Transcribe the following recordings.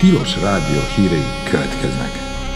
Tilos Rádió hírei következnek.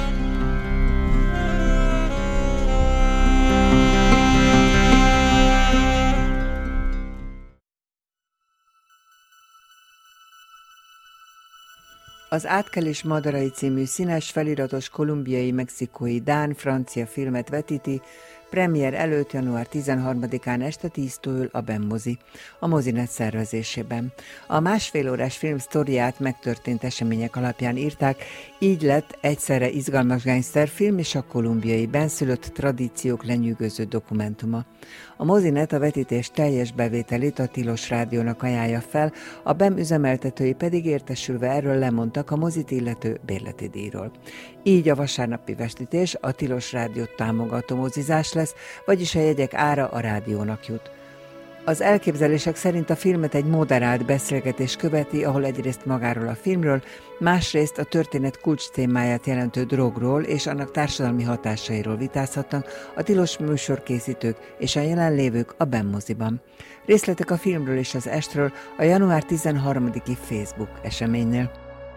Az Átkelés madarai című színes feliratos kolumbiai-mexikói dán-francia filmet vetíti premier előtt január 13-án este 10-től a BEM mozi, a Mozinet szervezésében. A másfél órás film sztoriát megtörtént események alapján írták, így lett egyszerre izgalmas gangsterfilm és a kolumbiai benszülött tradíciók lenyűgöző dokumentuma. A Mozinet a vetítés teljes bevételét a Tilos Rádiónak ajánlja fel, a BEM üzemeltetői pedig értesülve erről lemondtak a mozit illető bérleti díjról. Így a vasárnapi vetítés a Tilos Rádiót támogató mozizás lesz, vagyis a jegyek ára a rádiónak jut. Az elképzelések szerint a filmet egy moderált beszélgetés követi, ahol egyrészt magáról a filmről, másrészt a történet kulcs témáját jelentő drogról és annak társadalmi hatásairól vitázhatnak a tilos műsorkészítők és a jelenlévők a BEM moziban. Részletek a filmről és az estről a január 13-i Facebook eseménynél.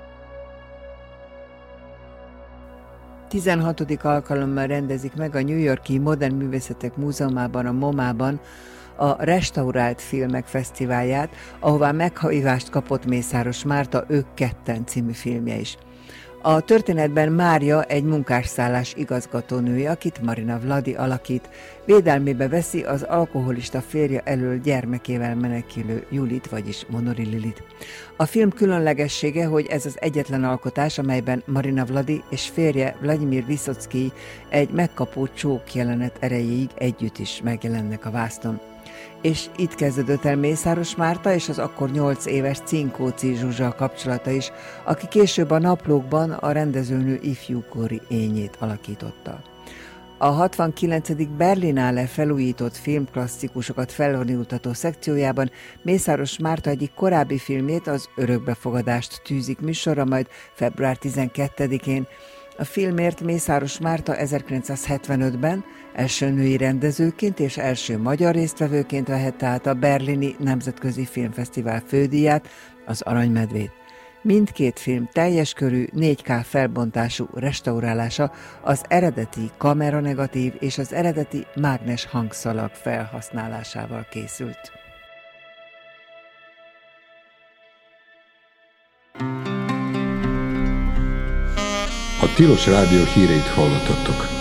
16. alkalommal rendezik meg a New York-i Modern Művészetek Múzeumában, a MoMA-ban a Restaurált Filmek Fesztiválját, ahová meghívást kapott Mészáros Márta Ők ketten című filmje is. A történetben Mária egy munkásszállás igazgatónője, akit Marina Vladi alakít, védelmébe veszi az alkoholista férje elől gyermekével menekülő Julit, vagyis Monori Lilit. A film különlegessége, hogy ez az egyetlen alkotás, amelyben Marina Vladi és férje Vladimir Viszocki egy megkapó csók jelenet erejéig együtt is megjelennek a vásznon. És itt kezdődött el Mészáros Márta és az akkor 8 éves Cinkóci Zsuzsa kapcsolata is, aki később a Naplókban a rendezőnő ifjúkori ényét alakította. A 69. Berlinale felújított filmklasszikusokat felvonultató szekciójában Mészáros Márta egyik korábbi filmjét, az Örökbefogadást tűzik műsorra, majd február 12-én. A filmért Mészáros Márta 1975-ben első női rendezőként és első magyar résztvevőként vehette át a Berlini Nemzetközi Filmfesztivál fődíját, az Aranymedvét. Mindkét film teljes körű 4K felbontású restaurálása az eredeti kameranegatív és az eredeti mágnes hangszalag felhasználásával készült. A Tilos Rádió híreit hallottattok.